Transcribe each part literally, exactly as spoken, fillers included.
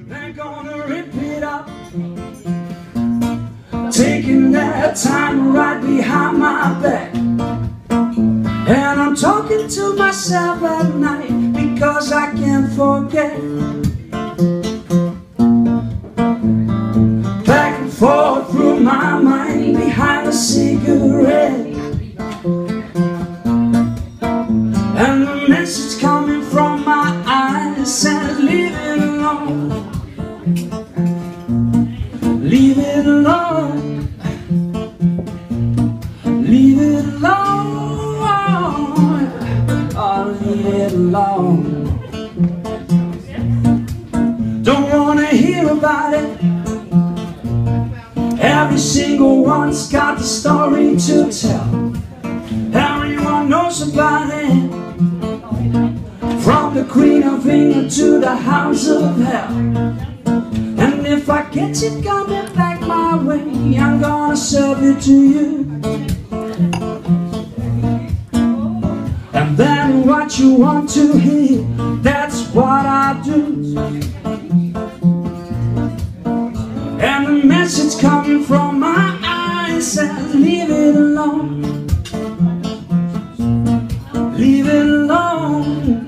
They're gonna rip it up, taking their time right behind my back. And I'm talking to myself at night because I can't forget. Back and forth through my mind behind a cigarette, and the message coming from my eyes says, leave it alone, leave it alone, leave it alone, oh, leave it alone. Don't wanna hear about it. Every single one's got a story to tell. Everyone knows about it, from the Queen of England to the House of Hell. And if I get you coming back my way, I'm gonna serve it to you. And then what you want to hear, that's what I do. And the message coming from my eyes says, leave it alone, leave it alone,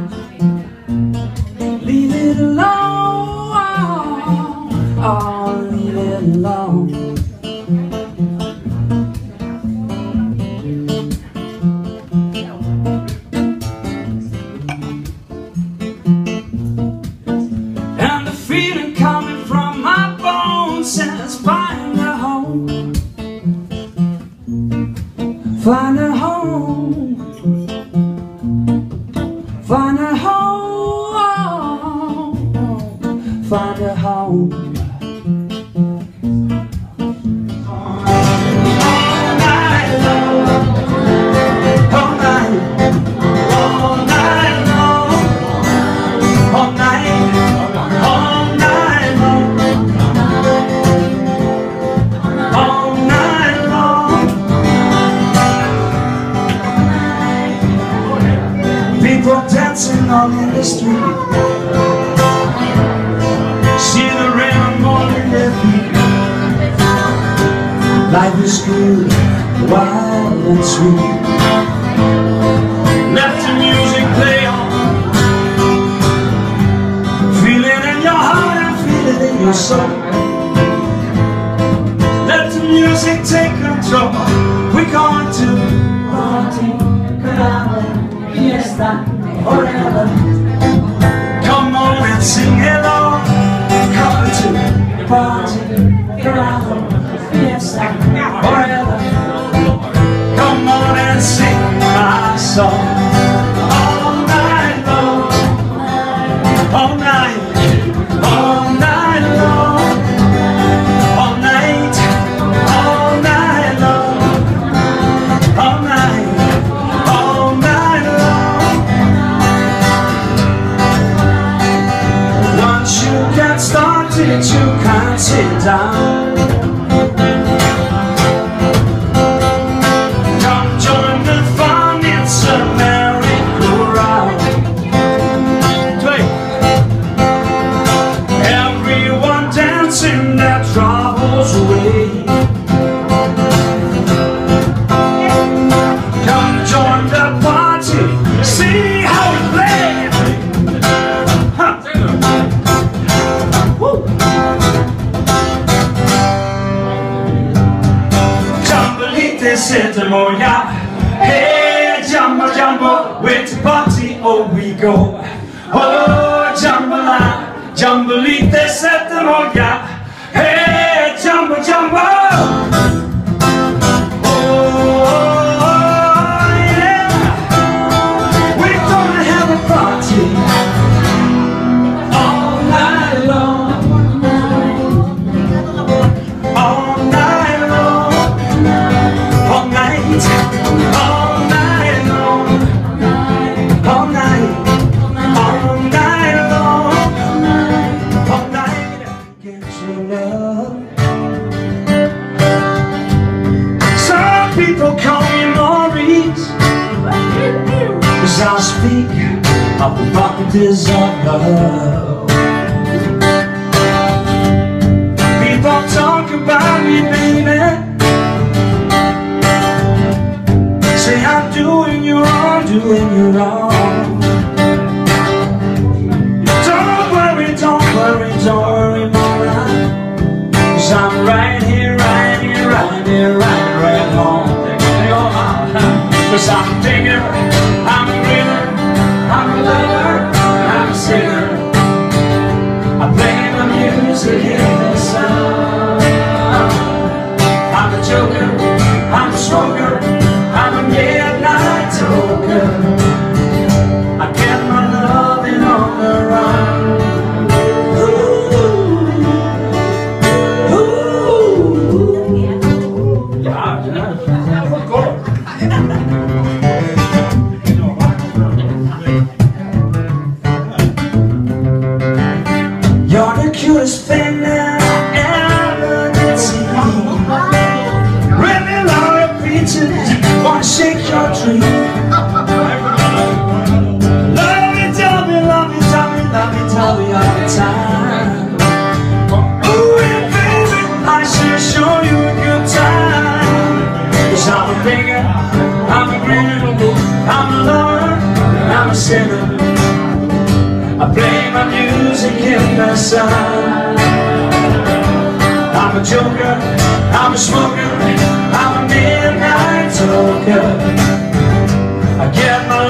leave it alone, oh, leave it alone. And the feeling coming from my bones says, find a home, find a home, find a home, find a home. People dancing on in the street, see the rain on their feet. Life is good, wild and sweet. Let the music play on, feel it in your heart and feel it in your soul. Let the music take control. We're going to party, carnaval, fiesta, forever. Come on and sing along. Come to party, carnaval, fiesta, forever. Come on and sing my song all night long, all night, all night long, all night, all night long, all night. You can't sit down. Come join the fun, it's a merry-go-round. Everyone dancing their troubles away. Come join the party, see how we play. Huh. Woo. Moya, hey, jumbo, jumbo, where to party, oh, we go. Oh, jambalaya, jambalite, sete moya, hey, jumbo, jumbo. Oh, yeah, we're gonna have a party all night long, all night long. All night, all night long, all night, all night long, all night, get your love. Some people call me Maurice, 'cause I speak of the properties of love. hardest thing that I ever did to you. Really love repeat it, wanna shake your dream. Love me, tell me, love me, tell me, love me, tell me all the time. Ooh, yeah, baby, I should show you a good time. 'Cause I'm a beggar, I'm a grinner, I'm a lover, I'm a sinner. I play my music in the sun. I'm a joker, I'm a smoker, I'm a midnight toker. I get my